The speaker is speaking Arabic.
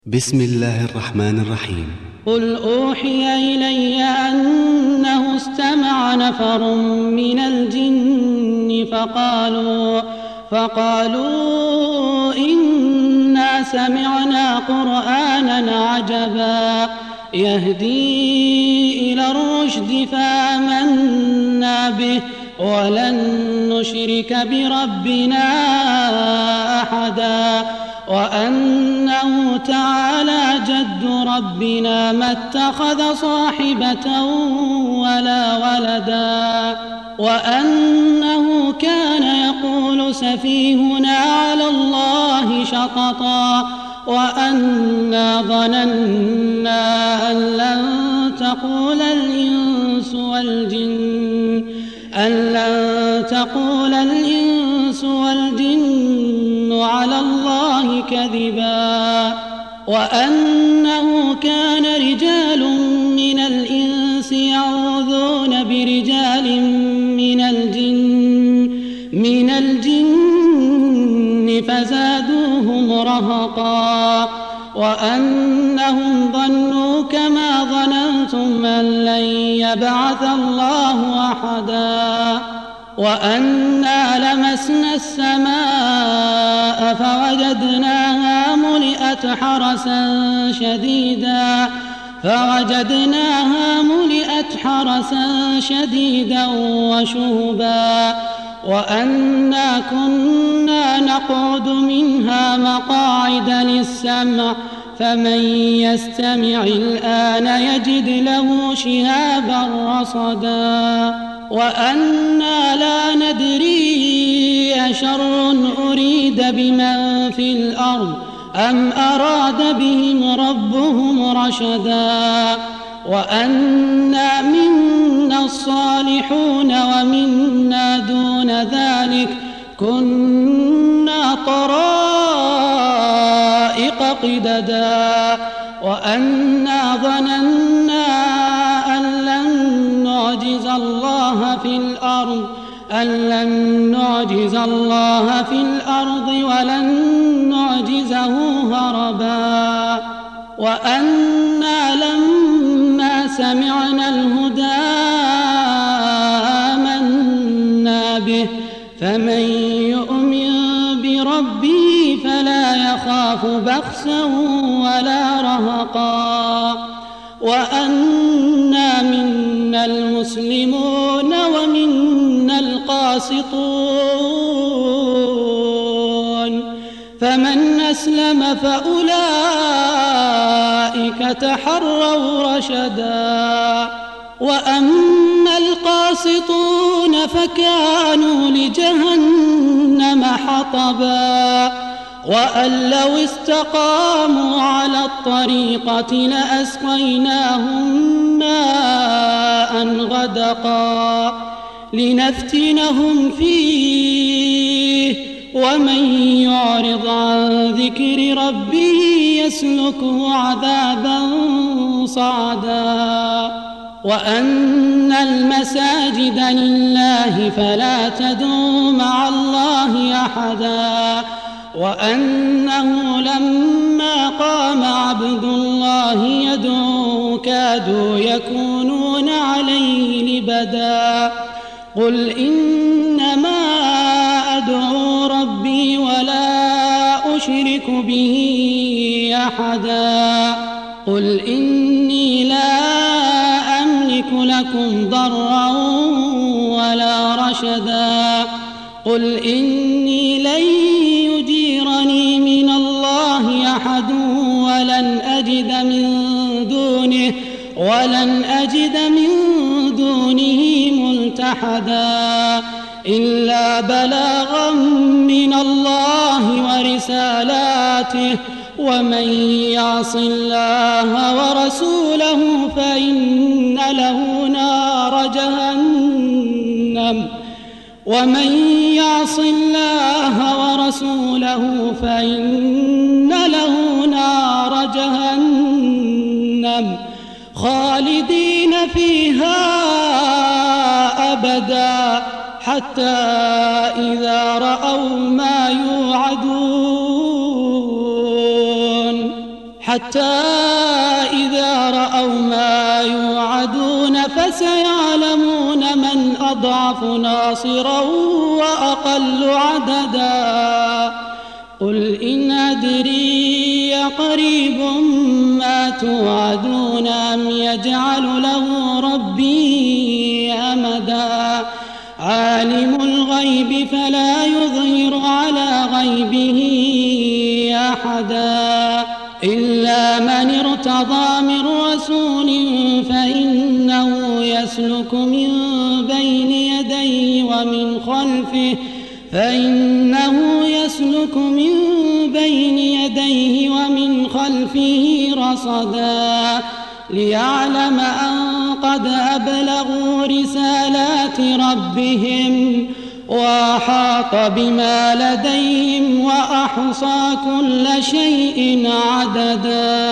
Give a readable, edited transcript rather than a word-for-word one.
بسم الله الرحمن الرحيم. قل أوحي إلي أنه استمع نفر من الجن فقالوا إنا سمعنا قرآنا عجبا يهدي إلى الرشد فآمنا به ولن نشرك بربنا أحدا وأنه تعالى جد ربنا ما اتخذ صاحبة ولا ولدا وأنه كان يقول سفيهنا على الله شططا وأنا ظننا أن لن تقول الإنس والجن على الله كذبا وأنه كان رجال من الإنس يعوذون برجال من الجن فزادوهم رهقا وأنهم ظنوا كما ظننتم أن لن يبعث الله أحدا وأنا لمسنا السماء فوجدناها ملئت حرسا شديدا وشهبا وأنا كنا نقعد منها مقاعد للسمع فمن يستمع الآن يجد له شهابا رصدا وأنا لا ندري أشر أريد بمن في الأرض أم أراد بهم ربهم رشدا وأنا منا الصالحون ومنا دون ذلك كنا طرائق قددا وأنا ظننا أن لن نعجز الله في الأرض ولن نعجزه هربا وأنا لما سمعنا الهدى آمنا به فمن يؤمن بربه فلا يخاف بخسا ولا رهقا وأنا منا المسلمون ومنا القاسطون فمن أسلم فأولئك تحروا رشدا وأما القاسطون فكانوا لجهنم حطبا وأن لو استقاموا على الطريقة لأسقيناهم ماء غدقا لنفتنهم فيه ومن يعرض عن ذكر ربه يسلكه عذابا صعدا وأن المساجد لله فلا تدعوا مع الله أحدا وأنه لما قام عبد الله يدعوه كادوا يكونون عليه لبدا قل إنما أدعو ربي ولا أشرك به أحدا قل إني لا أملك لكم ضرا ولا رشدا قل إني لن يجيرني من الله أحد ولن أجد من دونه ملتحدا إلا بلاغا من الله ورسالاته ومن يعص الله ورسوله فإن له نار جهنم خالدين فيها أبدا حتى إذا رأوا ما يوعدون حتى إذا رأوا ما يوعدون فسيعلمون من أضعف ناصرا وأقل عددا قل إن أدري قريب ما توعدون أم يجعل له ربي أمدا عالم الغيب فلا يظهر على غيبه أحدا إلا من ارتضى من رسول فإنه يسلك من بين يديه ومن خلفه رصدا ليعلم أن قد أبلغوا رسالات ربهم وأحاط بما لديهم وأحصى كل شيء عددا.